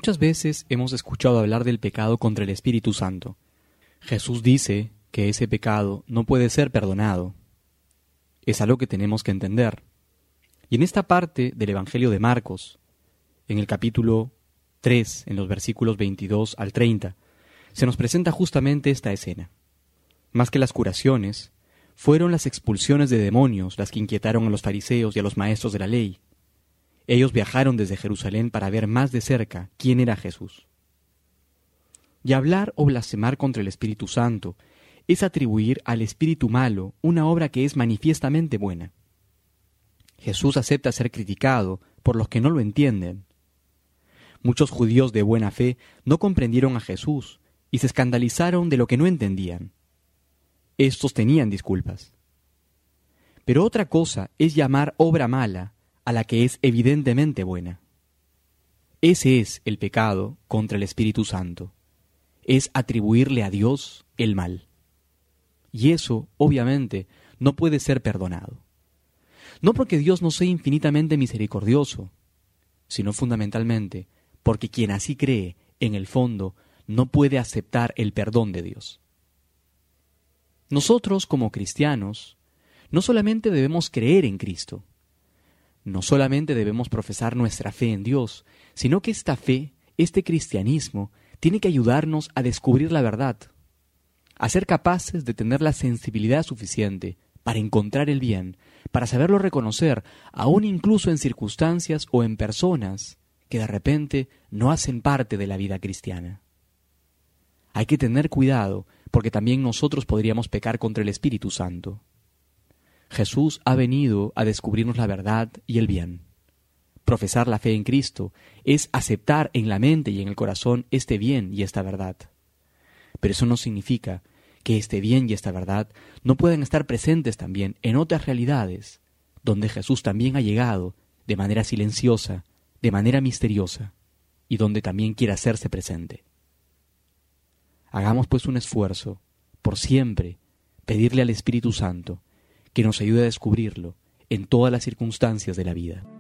Muchas veces hemos escuchado hablar del pecado contra el Espíritu Santo. Jesús dice que ese pecado no puede ser perdonado. Es algo que tenemos que entender. Y en esta parte del Evangelio de Marcos, en el capítulo 3, en los versículos 22 al 30, se nos presenta justamente esta escena. Más que las curaciones, fueron las expulsiones de demonios las que inquietaron a los fariseos y a los maestros de la ley. Ellos viajaron desde Jerusalén para ver más de cerca quién era Jesús. Y hablar o blasfemar contra el Espíritu Santo es atribuir al espíritu malo una obra que es manifiestamente buena. Jesús acepta ser criticado por los que no lo entienden. Muchos judíos de buena fe no comprendieron a Jesús y se escandalizaron de lo que no entendían. Estos tenían disculpas. Pero otra cosa es llamar obra mala a la que es evidentemente buena. Ese es el pecado contra el Espíritu Santo. Es atribuirle a Dios el mal. Y eso, obviamente, no puede ser perdonado. No porque Dios no sea infinitamente misericordioso, sino fundamentalmente porque quien así cree, en el fondo, no puede aceptar el perdón de Dios. Nosotros, como cristianos, no solamente debemos creer en Cristo, no solamente debemos profesar nuestra fe en Dios, sino que esta fe, este cristianismo, tiene que ayudarnos a descubrir la verdad, a ser capaces de tener la sensibilidad suficiente para encontrar el bien, para saberlo reconocer, aún incluso en circunstancias o en personas que de repente no hacen parte de la vida cristiana. Hay que tener cuidado, porque también nosotros podríamos pecar contra el Espíritu Santo. Jesús ha venido a descubrirnos la verdad y el bien. Profesar la fe en Cristo es aceptar en la mente y en el corazón este bien y esta verdad. Pero eso no significa que este bien y esta verdad no puedan estar presentes también en otras realidades, donde Jesús también ha llegado de manera silenciosa, de manera misteriosa, y donde también quiere hacerse presente. Hagamos pues un esfuerzo por siempre pedirle al Espíritu Santo que nos ayude a descubrirlo en todas las circunstancias de la vida.